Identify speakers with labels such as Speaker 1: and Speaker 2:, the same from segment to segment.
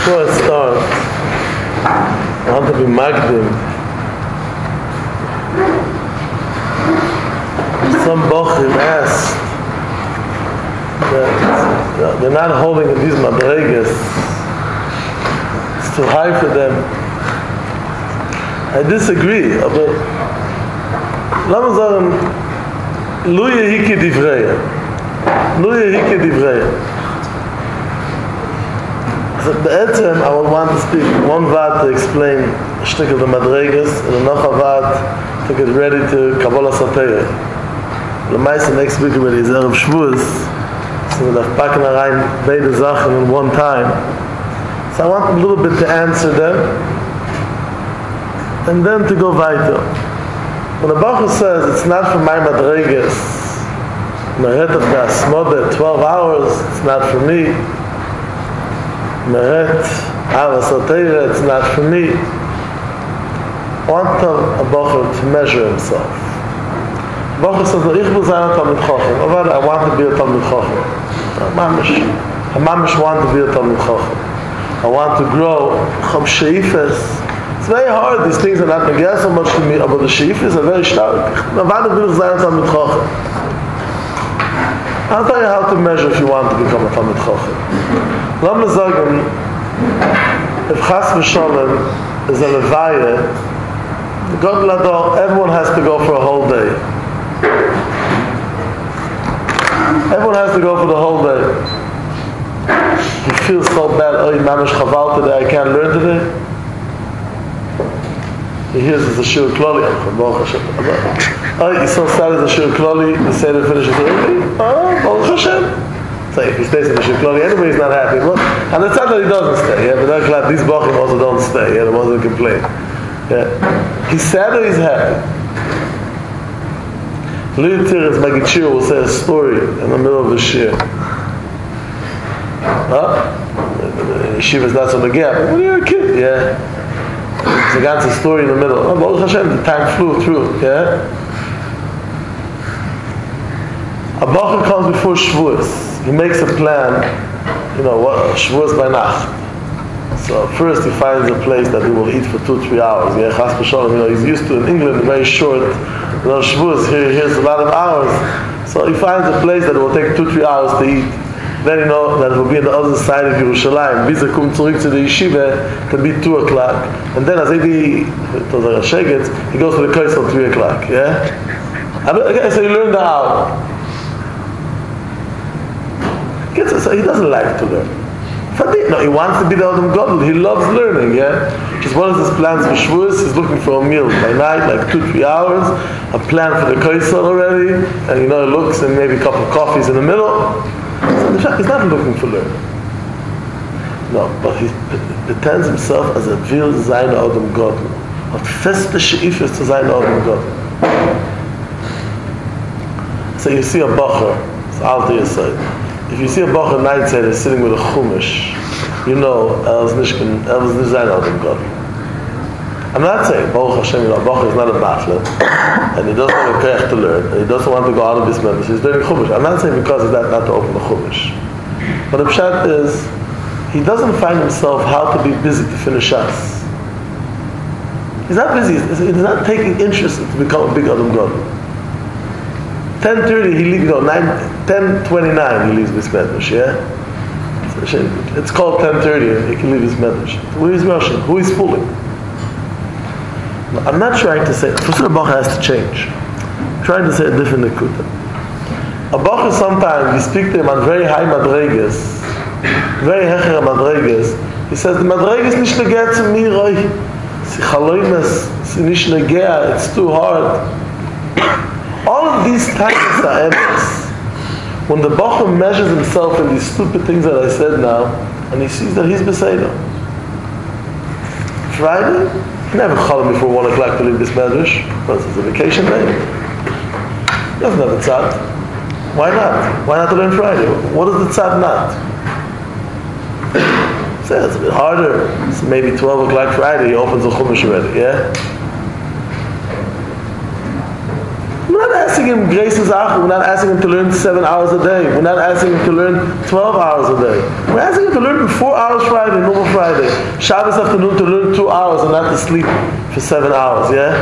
Speaker 1: Before I start, I want to be magdim. Some bochim asked that they're not holding in these madregas. It's too high for them. I disagree, but lama sagen, lu yehiki divreya. Lu yehiki divreya. So be'etzem, I would want to speak one vat to explain a shtick of the madregas, and another vat to get ready to Kabbalah Sataya. The meiste next week already is Erev Shavuos, so we'll have packen rein beide Sachen in one time. So I want a little bit to answer them, and then to go weiter. When the Baruch says it's not for my madregas, Meret of the Asmode, 12 hours, it's not for me. Meret, Avasatayra, it's not for me. I want a Baruch to measure himself. Baruch says, ich will sein a Talmid Chacham. I want to be a Talmid Chacham. I mamish want to be a Talmid Chacham. I want to grow. Chom Sheifes. It's very hard. These things are not together so much to me, but the Sheifes are very stark. I want to be a Talmid Chacham. I'll tell you how to measure if you want to become a Talmid Chacham. Let me sagen, if Chas v'Sholem is a Levaya, God Lador, everyone has to go for a whole day. Everyone has to go for the whole day. You feel so bad, oh, Mamish Chaval today, I can't learn today. He hears it's a Shir Kloli. Oh, he's so sad it's a Shir Kloli, the Seder finishes early. Oh, Baruch Hashem. So if he stays in the Shir Kloli anyway, he's not happy. And it's not that he doesn't stay, yeah, but I'm glad these Bochim also don't stay, yeah, the ones that complain. Yeah. He's sad or he's happy? Louis Tiris Magichir will say a story in the middle of the Shir. Huh? Yeshiva's not so Megab. When you're a kid, yeah. So he got a story in the middle. Oh, Baruch Hashem, the time flew through, yeah. A Bachar comes before Shavuos. He makes a plan, Shavuos by Nacht. So first he finds a place that he will eat for 2-3 hours. Yeah, Chas v'Sholem, he's used to in England very short. Shavuos, here's a lot of hours. So he finds a place that will take 2-3 hours to eat. Then that it will be on the other side of Yerushalayim. Wie ze kommt zurück to the yeshiva, can be 2 o'clock. And then as he goes to the Kaisel 3 o'clock. Yeah? Okay, so he learned the hour. So he doesn't like to learn. No, he wants to be the Adam Gadol. He loves learning, yeah? Just one of his plans for Shavuos, he's looking for a meal by night, like 2-3 hours, a plan for the Kaisel already, and he looks and maybe a couple of coffees in the middle. So in fact, he's not looking for learning. No, but he pretends himself as a real Zayin Adam Gadol. A feste Sheifes to Zayin Adam Gadol. So you see a Bachar, it's Alter Yesod. If you see a Bachar night seder sitting with a Chumash, El's Nishkin Zayin Adam Gadol. I'm not saying Baruch Hashem, Bachar is not a bafler, and he doesn't have a kerech to learn, and he doesn't want to go out of his members. He's doing Chumash. I'm not saying because of that not to open the Chumash. But the pshat is, he doesn't find himself how to be busy to finish us. He's not busy. He's not taking interest in to become a big Adam Gadol. 10:30 he leaves. 10:29 he leaves his medrash. Yeah, so it's called 10:30. He can leave his medrash. Where is Russian? Who is fooling? I'm not trying to say. For sure, a Bachar has to change. I'm trying to say a different nekuta. A Bachar sometimes you speak to him on very high madregas, very hecher madregas. He says the madregas nicht negea to me, roy. Si chaloimes, si nicht negea. It's too hard. All of these types are emes. When the Bachar measures himself in these stupid things that I said now, and he sees that he's beseder. Friday, he never called him before 1 o'clock to leave this medrash, because it's a vacation day. He doesn't have a tzad. Why not? Why not to learn Friday? What is the tzad not? So it's a bit harder. So maybe 12 o'clock Friday, he opens the Chumash already, yeah? I'm not asking asking him grace Zach. We're not asking him to learn 7 hours a day. We're not asking him to learn 12 hours a day. We're asking him to learn 4 hours Friday, normal Friday. Shabbos afternoon to learn 2 hours and not to sleep for 7 hours, yeah?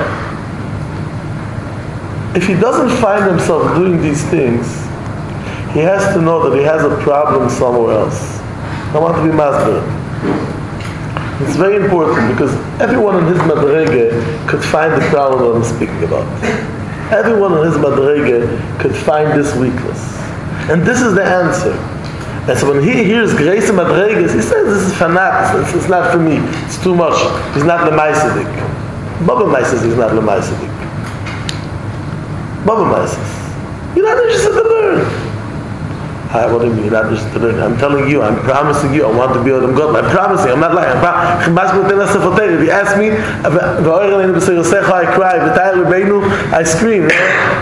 Speaker 1: If he doesn't find himself doing these things, he has to know that he has a problem somewhere else. I want to be master. It's very important because everyone in his madrege could find the problem that I'm speaking about. Everyone in his madrege could find this weakness. And this is the answer. And so when he hears grace and madreges, he says, this is fanat, it's not for me, it's too much. He's not lemaisadik. Baba Maisis is not lemaisadik. Baba Maisis. You're not interested to learn. What do you mean? You're not interested to learn? I'm telling you, I'm promising you, I want to be able to go. I'm promising, I'm not lying. If you ask me, I cry, I scream,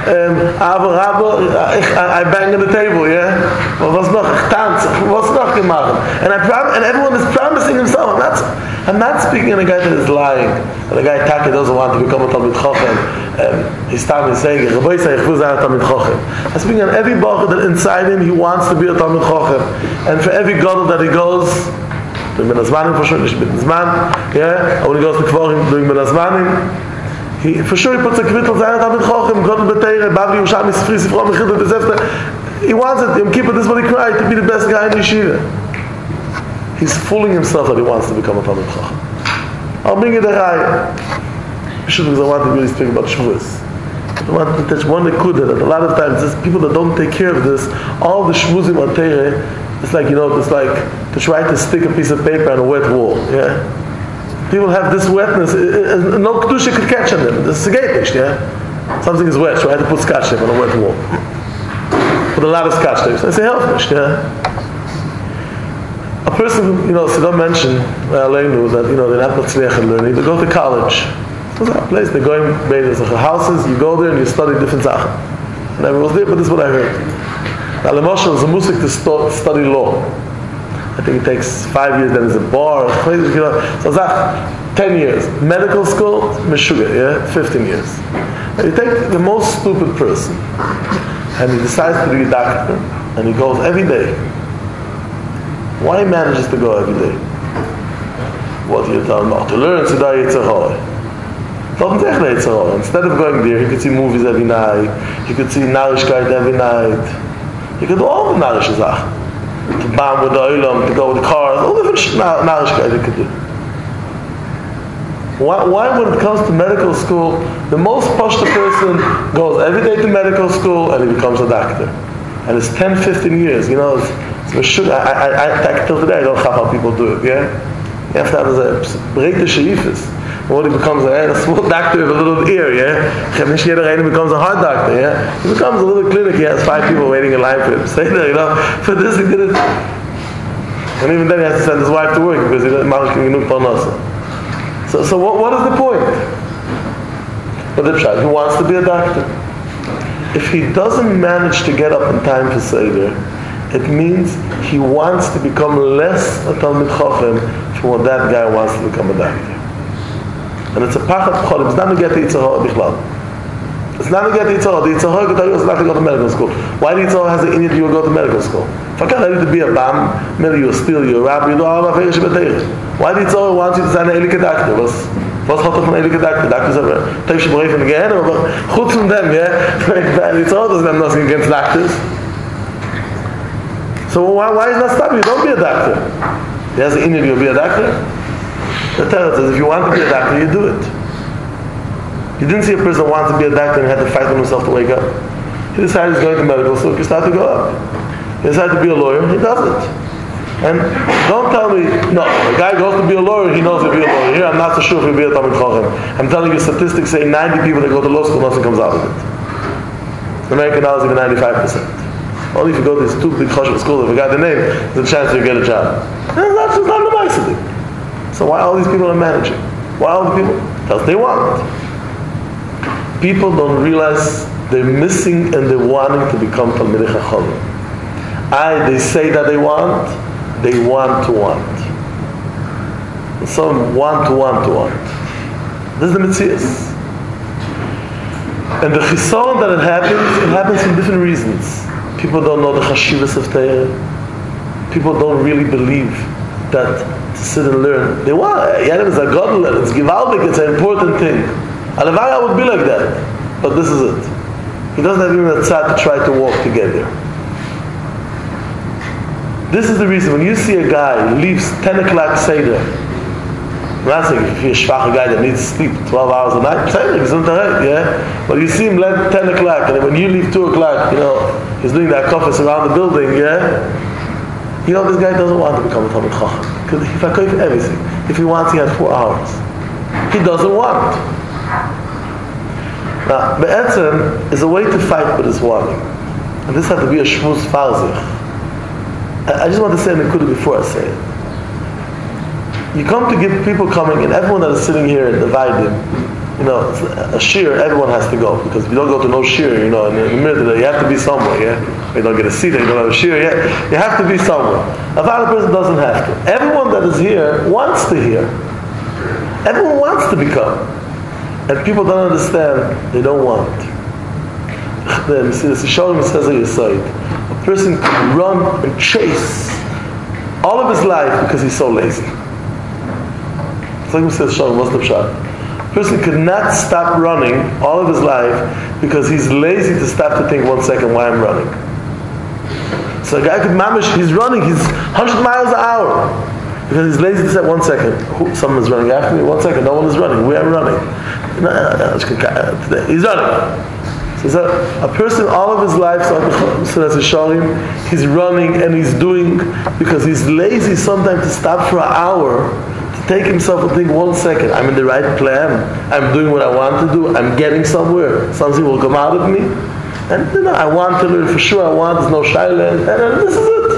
Speaker 1: I bang on the table, yeah? What's noch gemacht? And everyone is promising himself. I'm not speaking of a guy that is lying, and a guy that doesn't want to become a Talmid Chochem. He's starting to say, I'm speaking on every bacher that inside him, he wants to be a Talmid Chochem. And for every gadol that he goes, doing Ben Azmanim for sure, yeah? And when he goes to Kvorim, doing Ben Azmanim, for sure he puts a kvittel zayin Talmid Chochem, gadol b'teire, Bavli Yerushalmi Sifri Sifra Mechilta B'zefta. He wants it, Yom Kippur, this is what he cried, to be the best guy in the yeshiva. He's fooling himself that he wants to become a Talmid Chacham. I'll bring you the raya. Because I want to really speak about Shavuos. I want to touch one nekuda that a lot of times there's people that don't take care of this. All the shmuzim on Teire, it's like, it's like to try to stick a piece of paper on a wet wall. Yeah? People have this wetness. No kedusha could catch on them. This is a gatish, yeah? Something is wet, so I had to put scotch tape on a wet wall. Put a lot of scotch tape. So I say helfish, yeah? A person, Sidon mentioned Aleinu that they're not matzliach in learning. They go to college. What's that place? They're going to houses. You go there and you study different sachen. I never was there, but this is what I heard. Now, Lemoshe is a musik to study law. I think it takes 5 years. Then there's a bar. So Zach, 10 years. Medical school, meshuga, yeah, 15 years. Now, you take the most stupid person, and he decides to be a doctor, and he goes every day. Why he manages to go every day? What do you tell him? To learn Tzedai Yitzhahoi. Instead of going there, he could see movies every night, he could see Narishkeit every night, he could do all the Narish Sachen. To bomb with the Olam, to go with the cars, all different Narishkeit he could do. Why when it comes to medical school, the most pashta person goes every day to medical school and he becomes a doctor. And it's 10, 15 years, I till today I don't have how people do it, yeah? You have to have a break the sheifas. When he becomes a small doctor with a little ear, yeah? He becomes a heart doctor, yeah? He becomes a little clinic, he has 5 people waiting in line for him. Stay there, for this he did it. And even then he has to send his wife to work because he doesn't manage to get parnasa. So what is the point? But the child, he wants to be a doctor. If he doesn't manage to get up in time for Seder, it means he wants to become less a Talmid Chochem from what that guy wants to become a doctor. And it's a pachat cholim. It's not to get the Yitzhahor bichlal. It's not to get the Yitzhahor. The Yitzhahor is not to go to medical school. Why the Yitzhahor has the inyan you will go to medical school? If I can't let you to be a bam, maybe you'll steal, you're a rabbi, you do all of our why the Yitzhahor wants you to sign an elike doctor? Was hat von elike doctor? Doctors are type she believe in the game, but goed from them, yeah? The Yitzhahor doesn't have nothing against doctors. So why is that stopping you? Don't be a doctor. He has an inyan you'll be a doctor. The Torah says if you want to be a doctor, you do it. You didn't see a person who wanted to be a doctor and had to fight with himself to wake up. He decided he's going to medical school, he started to go up. He decided to be a lawyer, he does it. And don't tell me, no, a guy goes to be a lawyer, he knows to be a lawyer. Here, I'm not so sure if he'll be a Talmid Chochem. I'm telling you, statistics say 90 people that go to law school, nothing comes out of it. In American dollars, even 95%. Only if you go to this stupid Choshev school, if you got the name, there's a chance you get a job. And that's just not the nice thing. So why all these people are managing? Why all the people? Because they want. People don't realize they're missing and they're wanting to become Talmidei Chachamim. They say that they want to want. Some want to want. This is the Metzias. And the chisaron that it happens for different reasons. People don't know the chashivas of Torah. People don't really believe that to sit and learn. They want, Yanim is a godel, it's givaldik, it's an important thing. Alavaya would be like that. But this is it. He doesn't have even a tzad to try to walk together. This is the reason. When you see a guy leaves 10 o'clock Seder, I'm not saying if you're a schwacher guy that needs to sleep 12 hours a night, yeah? But you see him leave 10 o'clock, and when you leave 2 o'clock, he's doing that office around the building, yeah? This guy doesn't want to become a Talmid Chacham. Because he fakir everything. If he wants, he has 4 hours. He doesn't want. Now, Be'etzem is a way to fight with his wanting. And this has to be a shmuz farzich. I just want to say in the Kudah before I say it. You come to give people coming, and everyone that is sitting here and divided, a shir, everyone has to go. Because if you don't go to no shir, in the middle, you have to be somewhere, yeah? You don't get a seat, you don't have a shir, yeah? You have to be somewhere. A valid person doesn't have to. Everyone that is here wants to hear. Everyone wants to become. And people don't understand, they don't want. The Sisholim says on your side, a person can run and chase all of his life because he's so lazy. It's like Mr. Shalom, what's the shot? A person could not stop running all of his life because he's lazy to stop to think 1 second why I'm running. So a guy could mamish, he's running, he's 100 miles an hour. Because he's lazy to say 1 second. Someone's running after me, 1 second, no one is running. We are running. He's running. So a person all of his life, he's running and he's doing because he's lazy sometimes to stop for an hour to take himself and think 1 second, I'm in the right plan, I'm doing what I want to do, I'm getting somewhere, something will come out of me, and I want to learn for sure, there's no shaila, and this is it.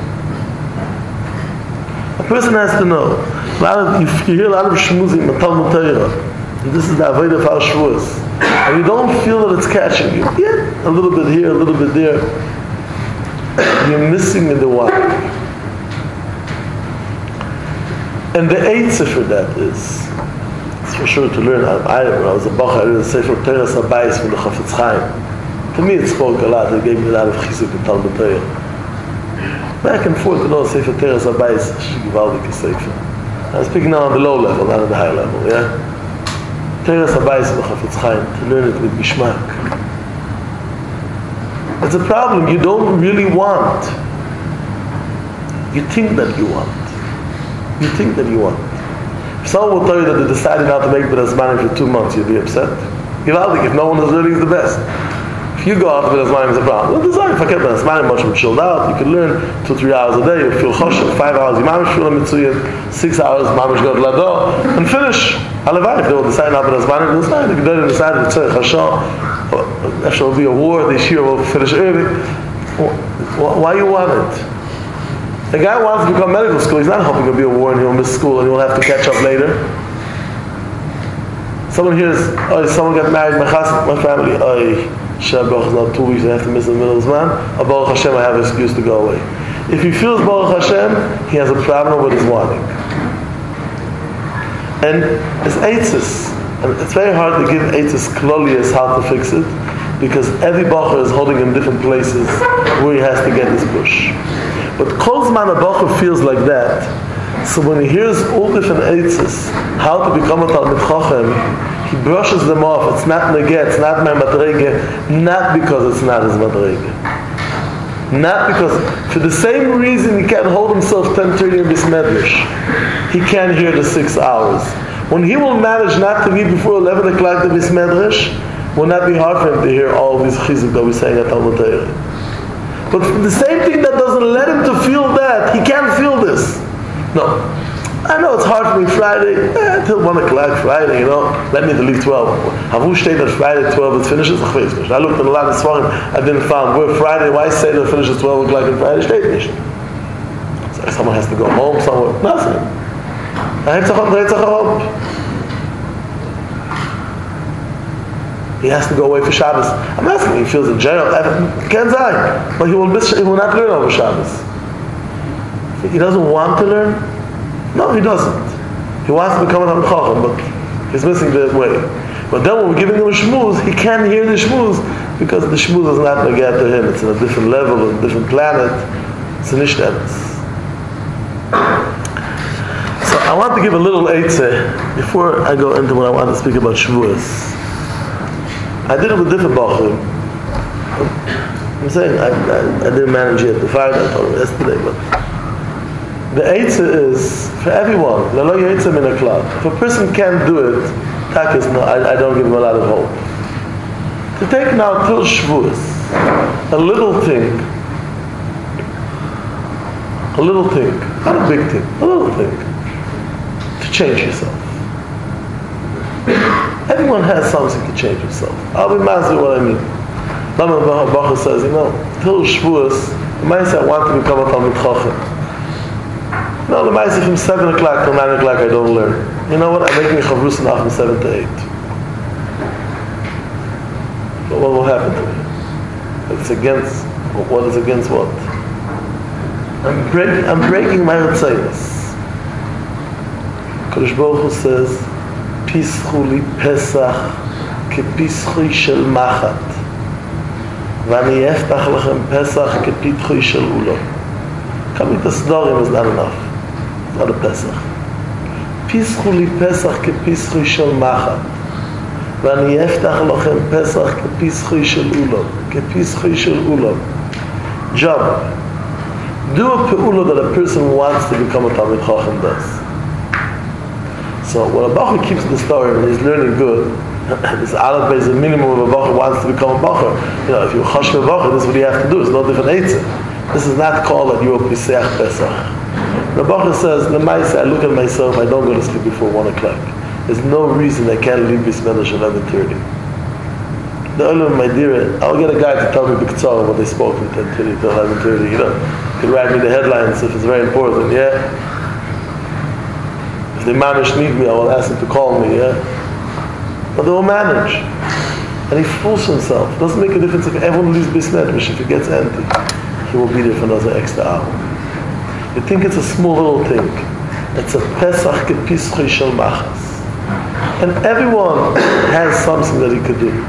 Speaker 1: A person has to know. You hear a lot of shmuzim in Talmud Torah, and this is the avodah of our shvuos, and you don't feel that it's catching you. Yeah, a little bit here, a little bit there. You're missing in the water. And the eitzah for that is, it's for sure to learn. When I was a bachar, I read the Sefer Teres HaBayis from the Chafetz Chaim. To me it spoke a lot, it gave me a lot of chizuk in Talmud Torah. Back and forth, Sefer Teres HaBayis, Shigivaldik Sefer. I'm speaking now on the low level, not on the high level, yeah? Teres HaBayis from the Chafetz Chaim, to learn it with Gishmak. It's a problem, you don't really want. You think that you want. You think that you want. If someone will tell you that they decided not to make B'nai Zmanim for 2 months, you'll be upset. Givaldik, if no one is learning, it's the best. If you go out to B'nai Zmanim, it's a problem. Well, decide if I kept B'nai Zmanim much more chilled out, you could learn 2-3 hours a day, you'll feel choshev, 5 hours, Yimamish Shula Mitzuyen, 6 hours, Mamish God Lado, and finish. Halavai, if they will decide not B'nai Zmanim, they'll decide. If they decide to Tzorech Hashem, there will be a war, this year will finish early. Why you want it? The guy wants to become medical school, he's not hoping there'll be a war and he'll miss school and he'll have to catch up later. Someone hears, someone got married, my family, Baruch is not 2 weeks, I have to miss in the middle of the man. Baruch Hashem, I have an excuse to go away. If he feels Baruch Hashem, he has a problem with his wanting. And it's eitzes. And it's very hard to give eitzes klolius how to fix it, because every bacher is holding in different places where he has to get his push. But kol zman a bacher feels like that, so when he hears all different eitzes, how to become a Talmid Chacham, he brushes them off. It's not negeh, it's not my madrege, not because it's not his madrege. Not because, for the same reason he can't hold himself 10:30 in this medrash. He can't hear the 6 hours. When he will manage not to be before 11 o'clock to this medrash, will not be hard for him to hear all these chizuk that we're saying at Talmud Torah. But the same thing that doesn't let him to feel that, he can't feel this. No. I know it's hard for me Friday, till 1 o'clock Friday, let me to leave 12. Havu steht that Friday 12 it finishes? I looked at a lot of svarim, I didn't find where Friday, why say that it finishes 12 o'clock on Friday? Steht nicht. So someone has to go home somewhere. Nothing. He has to go away for Shabbos. I'm asking him, he feels in jail. Can't say. But he will not learn over Shabbos. He doesn't want to learn? No, he doesn't. He wants to become a Talmid Chacham, but he's missing the way. But then when we're giving him a shmooze, he can't hear the shmooze because the shmooze is not going to get to him. It's in a different level, a different planet. It's an ishtanis. So I want to give a little eitzeh before I go into what I want to speak about Shavuos. I did it with different bachrim. I'm saying I didn't manage yet to find. I told him yesterday, but the eitzah is for everyone. Lelo eitzah min haklal. If a person can't do it, tak is no. I don't give him a lot of hope. To take now till Shavuos, a little thing, not a big thing, a little thing, to change yourself. Everyone has something to change himself. I'll be master what I mean. Lama Bacha says, till Shavuos, the Maisa, I want to become a Talmid Chacham. No, the Maisa from 7 o'clock till 9 o'clock I don't learn. You know what? I'm making a Chavrus now from 7 to 8. But what will happen to me? It's against, what is against what? I'm breaking my Ritzayas. Kodesh Baruch Hu says, Pischu li Pesach kepischu shel machat v'ani eftach lachem Pesach kepitchu shel ulo. Coming to Sdorim is not enough. It's not a Pesach. Pischu li Pesach kepischu shel machat v'ani eftach lachem Pesach kepischu shel ulo. Kepischu shel ulo. Job. Do a pe'ula that a person wants to become a Talmid Chacham does. So when a Bacher keeps the story and he's learning good, this Aleph is a minimum of a Bacher wants to become a Bacher. If you're Chosh a Bacher, this is what you have to do. It's no different Eitzah. This is not called that you're a Piseach Pesach. The Bacher says, the Maisa, I look at myself, I don't go to sleep before 1 o'clock. There's no reason I can't leave this Medrash 11:30. The Olam, my dear, I'll get a guy to tell me B'Ktzar what they spoke from 10:30 to 11:30. You can write me the headlines if it's very important, yeah? If the mamish need me, I will ask him to call me, yeah? But they will manage. And he fools himself. It doesn't make a difference if everyone leaves Bis Medrash. If it gets empty, he will be there for another extra hour. You think it's a small little thing. It's a Pesach kepischu shel machas. And everyone has something that he could do.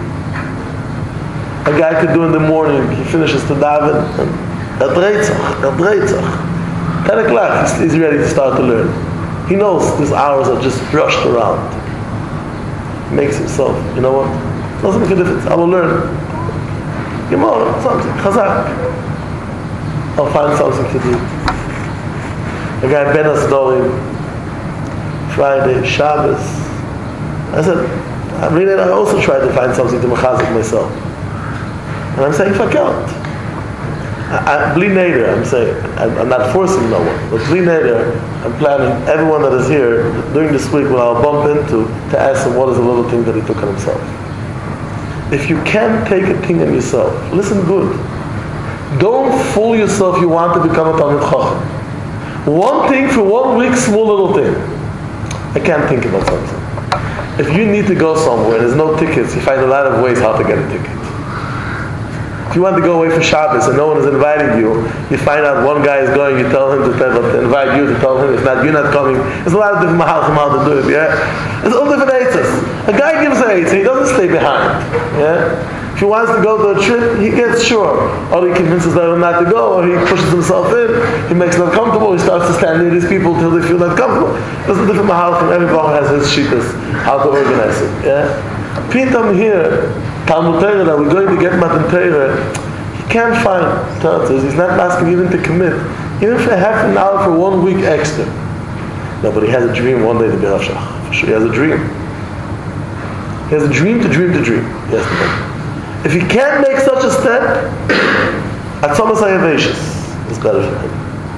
Speaker 1: A guy could do in the morning, he finishes the daven, and Reitzach. 10 o'clock, he's ready to start to learn. He knows these hours are just brushed around. He makes himself, you know what? It doesn't make a difference. I will learn. Gemara, something, Chazak. I'll find something to do. A guy, Ben Asdorim, Friday, Shabbos. I said, I also tried to find something to mechazik myself. And I'm saying, fuck out. Bli Neder, I'm saying, I'm not forcing no one, but Bli Neder, I'm planning everyone that is here during this week when I'll bump into to ask him what is the little thing that he took on himself. If you can't take a thing on yourself, listen good. Don't fool yourself you want to become a Talmid Chacham. One thing for 1 week, small little thing. I can't think about something. If you need to go somewhere and there's no tickets, you find a lot of ways how to get a ticket. If you want to go away for Shabbos and no one is inviting you, you find out one guy is going, you tell him to invite you, to tell him, if not, you're not coming. There's a lot of different mahalchim how to do it, yeah? There's all different eitzahs. A guy gives an eitzah, he doesn't stay behind, yeah? If he wants to go to a trip, he gets sure. Or he convinces them not to go, or he pushes himself in, he makes them comfortable, he starts to stand near these people until they feel not comfortable. There's a different mahalchim, everybody has his shittas, how to organize it, yeah? Pitam here, Talmud Torah, that we're going to get Matan Torah, he can't find Torah. He's not asking even to commit, even for half an hour for 1 week extra. No, but he has a dream one day to be Rav Shach. For sure, he has a dream. He has a dream to dream to dream. Yes, if he can't make such a step, Atzomas HaYaveshis is better for him.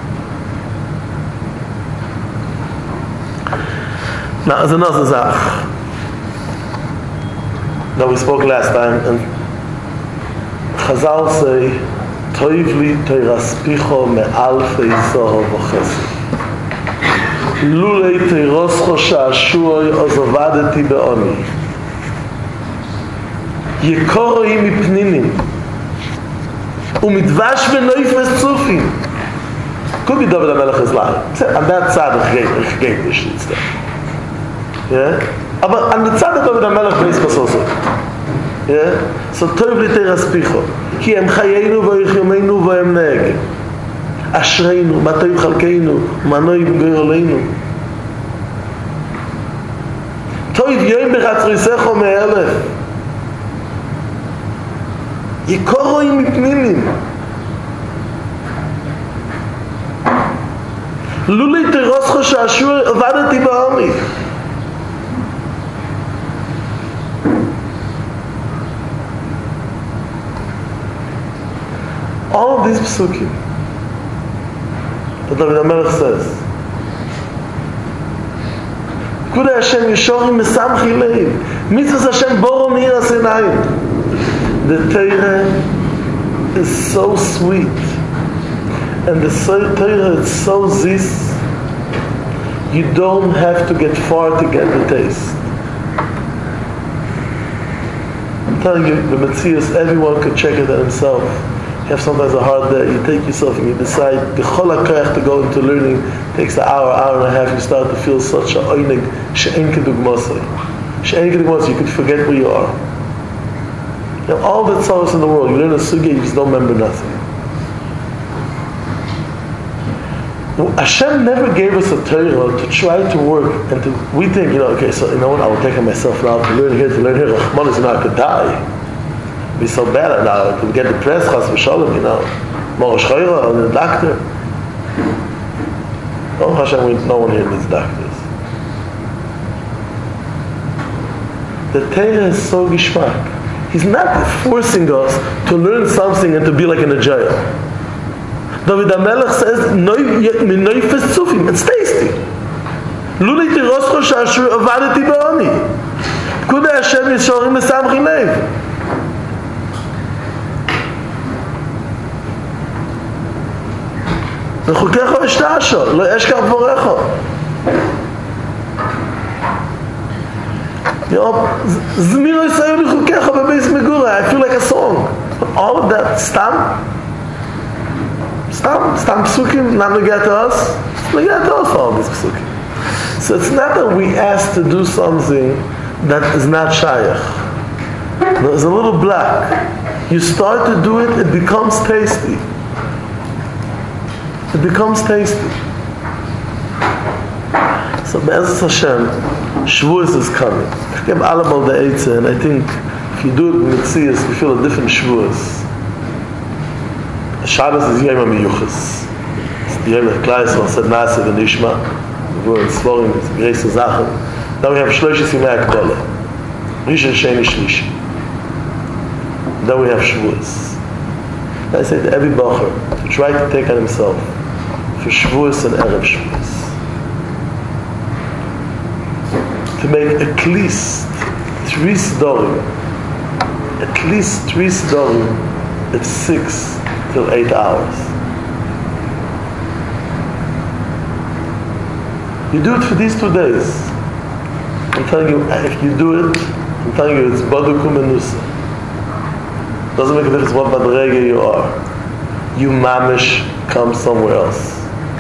Speaker 1: Now, there's another zach that we spoke last time, and Chazal say, Toiv li teiraspicho me'alfei zohar v'chesed. Lulei teiroscho sha'ashuoi ozavadeti be'oni. Yekoroi mipninim. U'midvash v'noifes tzufim. Could be David HaMelech is lying. On that side of Chgeitish, it's there. Yeah? Aber an der Zeit hat David HaMelech weiß, was so. Yeah? So Tov li teras picho. Ki em chayenu v'oich yomeinu v'em neg. Ashreinu, ma toiv chalkeinu, ma noi b'goyoleinu. Toiv yoim b'chatzrisecho me'elef. Yikoro im mipninim. Luli teroscho shashur avadati ba'ami. All of these psukim that David HaMelech says, Kudei Hashem Yishorim Mesamchi Leiv, Mitzvahs Hashem Borom Yiras Einayim. The Torah is so sweet, and the Torah is so zis, you don't have to get far to get the taste. I'm telling you, the Metzias, everyone could check it out himself. You have sometimes a hard day, you take yourself and you decide the chol hakoach to go into learning takes an hour and a half, you start to feel such a oinig she'en kedugmasei. She'en kedugmasei, you could forget where you are. You have all the tzaros in the world, you learn a sugya, you just don't remember nothing. Hashem never gave us a Torah to try to work and to, we think, okay, so I will take it myself now to learn here, Rahman is not to die. Be so bad now, to get depressed, chas v'sholem, Morosh Choyra, and the doctor. Oh Hashem, no one here needs doctors. The Torah is so gishmak. He's not forcing us to learn something and to be like in a jail. David HaMelech says, "Minoifes tzufim." It's tasty. Luli tiroscho shashur avadati ba'ani. Kudei Hashem Yishorim Mesamchi Leiv. וחוקך ושתעשו, לא אשכח בורכו. זמירו ישראל לחוקך בבייס מגורה, I feel like a song. All of that, stam psukim, not to get to us, all these psukim. So it's not that we ask to do something that is not shayach. No, it's a little black. You start to do it, it becomes tasty. It becomes tasty. So Be'ezus Hashem, Shavuos is coming. I gave Alabal the Eitzah, and I think if you do it with Metzias, you feel a different Shavuos. Shabbos is Yom HaMiyuchas. It's the Yom HaKlai said Nasa v'Nishma. We were in Slorim, it's Greis Zachen. Then we have Shloshis Yimei HaKdolah. Rishon, Sheni, Shlishi. Then we have Shavuos. I say to every Bacher to try to take on himself for Shavuos and Erev Shavuos to make at least 3 Sidorim, of 6 till 8 hours. You do it for these 2 days. I'm telling you, if you do it, I'm telling you, it's Badukum Menusa. Doesn't make a difference what madrega you are. You mamish come somewhere else.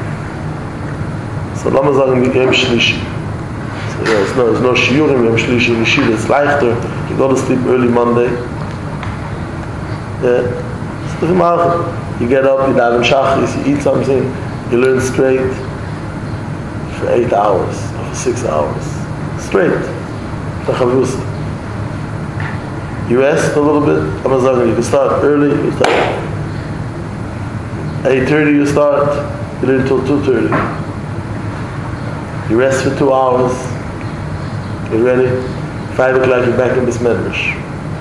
Speaker 1: So lama sagen Yom Shlishi. So there's no shiurim Yom Shlishi. Yeshiva it's leichter. You go to sleep early Monday. Yeah. You get up, you daven shachris, you eat something, you learn straight for 8 hours or for 6 hours. Straight. The chavrusa. You rest a little bit. I'm saying you can start early. You start 8:30. You start. You learn until 2:30. You rest for 2 hours. You're ready. 5 o'clock. You're back in this medrash.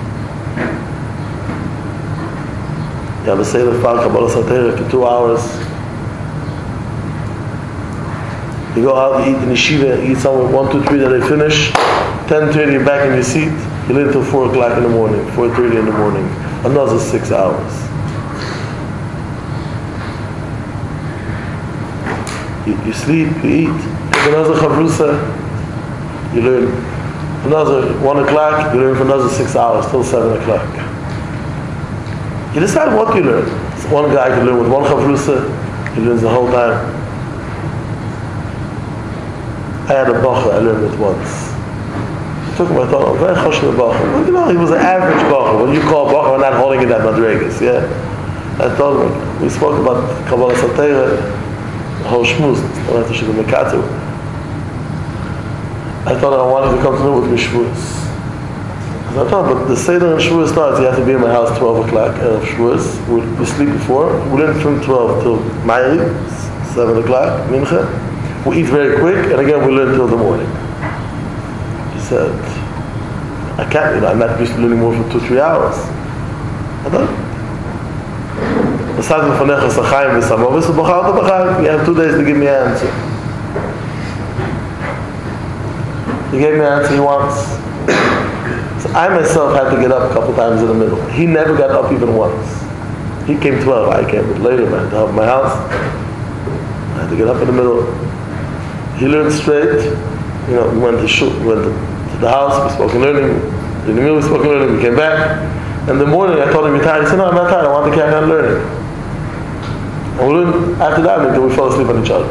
Speaker 1: You have a seder fal Kabbalah Satera for 2 hours. You go out. You eat in yeshiva. You eat somewhere 1, 2, 3. Then they finish. 10:30. You're back in your seat. You live till 4 o'clock in the morning, 4:30 in the morning. Another 6 hours. You sleep, you eat. Another chavrusa, you learn. Another 1 o'clock, you learn for another 6 hours till 7 o'clock. You decide what you learn. One guy can learn with 1 chavrusa, he learns the whole time. I had a bacha, I learned it once. took him, I thought, oh, very choshev bacher. Well, you know, he was an average bacher. What you call bacher, not holding in that madregas, yeah? I told him, we spoke about Kabbalah Satira, the whole shmuz, I went to Shigul Mekatu. I thought I wanted to come to know with me Shavuos. I thought, but the Seder and Shavuos starts, you have to be in my house 12 o'clock, Erev Shavuos. We sleep before. We learn from 12 till Ma'ariv, 7 o'clock, Mincha. We eat very quick, and again we learn till the morning. He said, I can't, I'm not used to learning more for 2-3 hours. I thought, you have 2 days to give me an answer. He gave me an answer he wants. So I myself had to get up a couple times in the middle. He never got up even once. He came 12, I came a bit later, man, to help my house. I had to get up in the middle. He learned straight. You know, we went to the house, we spoke in learning. In the middle we spoke in learning, we came back. In the morning I told him, you're tired. He said, no, I'm not tired, I want to carry on learning. And we learned after that until we fell asleep on each other.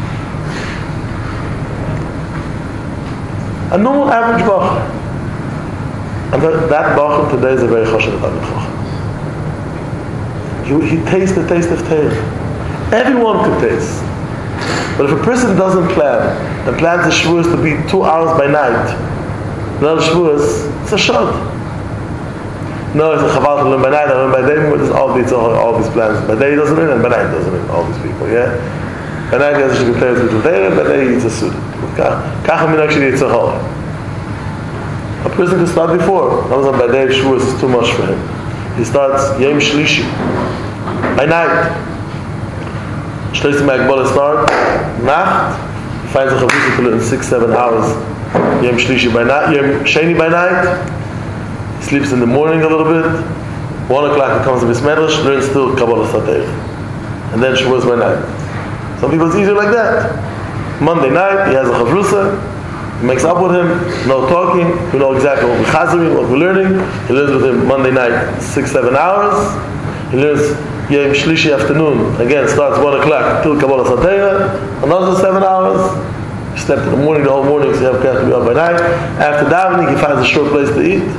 Speaker 1: A normal average bacher. And that bacher today is a very choshev Talmid Chacham. He tastes the taste of Torah. Everyone could taste. But if a person doesn't plan, and plans the Shavuos to be 2 hours by night, not a Shavuos, it's a shot. No, it's a chaval to learn by night, I learn by day, there's all these plans. By day he doesn't learn, and by night he doesn't learn, all these people, yeah? By night he has a shikutayas with Torah, by day he's a suit. Kacha min actually it's a hole. A person can start before. Not by day Shavuos is too much for him. He starts Yom Shlishi by night. Shlosim Ha'agbola start Nacht. He finds a chavrusa to learn 6-7 hours. Yom Shlishi by night. Yom Sheni by night. He sleeps in the morning a little bit. 1 o'clock he comes to Bismedrash, learns still Kabbalah Satira. And then Shavuos by night. Some people it's easier like that. Monday night he has a chavrusa. He makes up with him, no talking, we know exactly what we're chazering, what we're learning. He learns with him Monday night, 6-7 hours. He learns Yom Shlishi afternoon, again, starts 1 o'clock till Kabbalah Satira, another 7 hours. He slept in the morning, the whole morning, so you have to be up by night. After davening, he finds a short place to eat.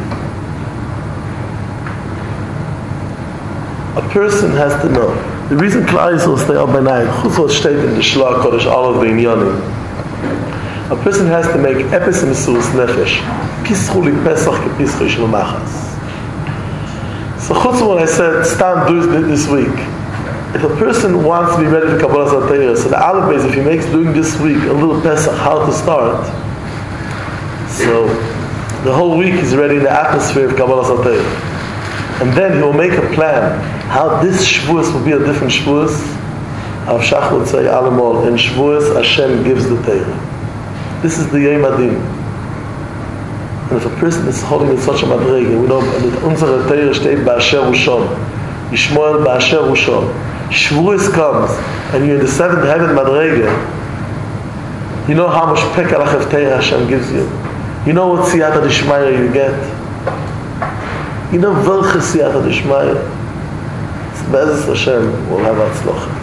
Speaker 1: A person has to know. The reason Klal Yisrael stay up by night, chutz what steht in the Shloach Kodesh, all of the inyanim. A person has to make epis mesurus nefesh. Pischu li Pesach ke pischu shel machas. So chutz what I said, stand do this week. If a person wants to be ready for Kabbalah Satira, so the aleph base, if he makes doing this week a little Pesach, how to start. So the whole week he's already in the atmosphere of Kabbalah Satira. And then he will make a plan how this Shavuos will be a different Shavuos. Av Shach would say, Alamol, in Shavuos Hashem gives the Torah. This is the Yom Adin. And if a person is holding in such a madrege, we know that unsere Torah steht Ba'asher Ushon. Yishmoel Ba'asher Ushon. Shavuos comes, and you're in the 7th heaven madrege. You know how much Pekalach of Torah Hashem gives you. You know what Siyata D'Shmaya you get. You know welche Siyata D'Shmaya. Be'ezus Hashem will have Hatzlocha.